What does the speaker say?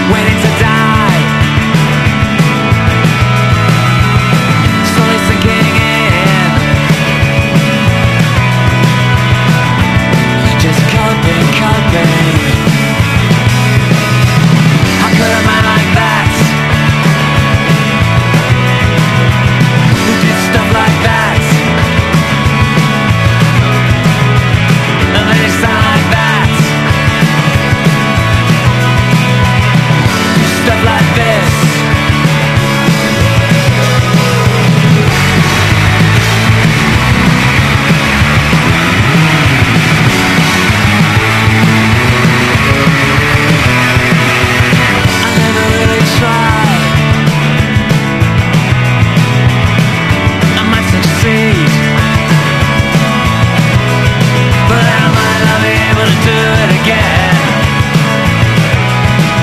waiting to die, slowly sinking in, just coping. How could a man like that, who did stuff like that, and then he sound like that, stuff like this?